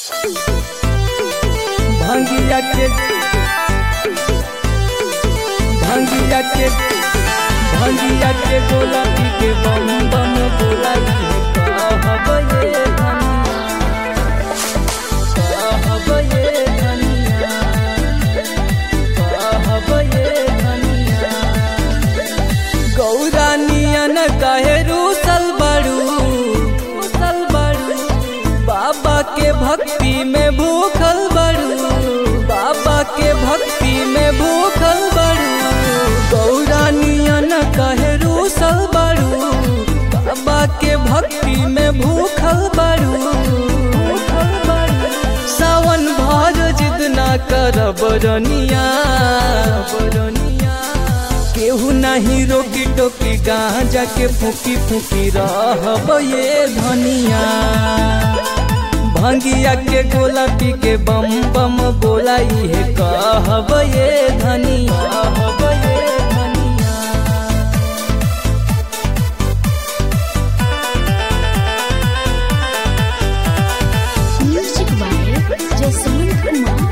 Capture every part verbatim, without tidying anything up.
भंगिया के भंगिया के भंगिया के गोला पी के बम बम बोला कहब ये कहब ये धनिया कहब ये धनिया गौरा नियन कहे रूसल बड़ू रूसल बड़ू बाबा के भक्ति में भूखल बड़ू बाबा के भक्ति में भूखल बड़ू गौरा नियन कहे रूसल बड़ू बाबा के भक्ति में भूखल बड़ू भूखल बड़ू सावन भर जिद ना करब रनिया रनिया केहू नहीं रोकी टोकी गांजा के फूकी फूकी रहब ये धनिया भंगिया के गोला पी के बम बम बोला ये कहब ये धनिया कहब ये धनिया म्यूजिक बाय जसमीन कुमार।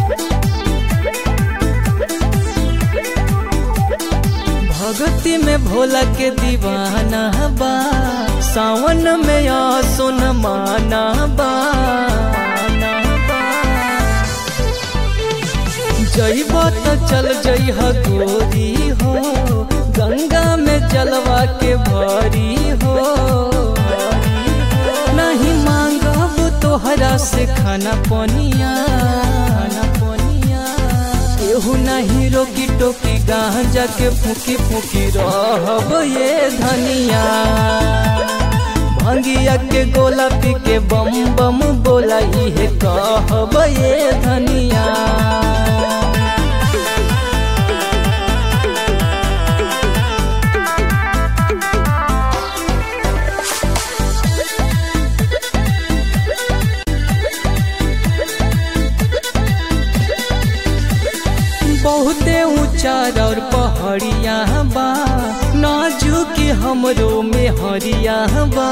भगती में भोला के दीवाना बा सावन में आ सुन माना बा जइब तो चल जइह गोरी हो गंगा में जलवा के भरी हो नहीं मांगब तोहरा से खाना पनिया खाना पनिया केहू नहीं रोकी टोकी गांजा के फूकी फूकी रहब ये धनिया भंगिया के गोला पी के बम बम बोला ये कहब ये धनिया बहुते ऊंचा और पहाड़िया बा नाजुकी हमरो में हरिया बा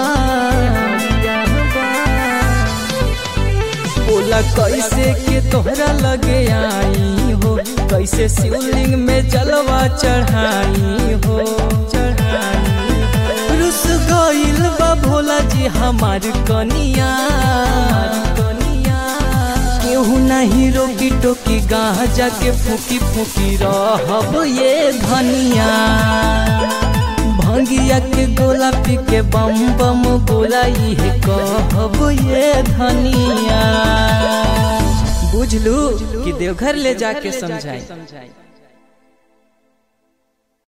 बोला कैसे के तोहरा लगे आई हो कैसे शिवलिंग में जलवा चढ़ाई हो चढ़ाई रुस गइल बा भोला जी हमार कनिया केहू नहीं रोकी टोकी गांजा के फूकी फूकी रहब ये धनिया भंगिया के गोला पी के बम बम बोला ये कहब ये धनिया बुझलू कि देवघर ले जाके समझाई।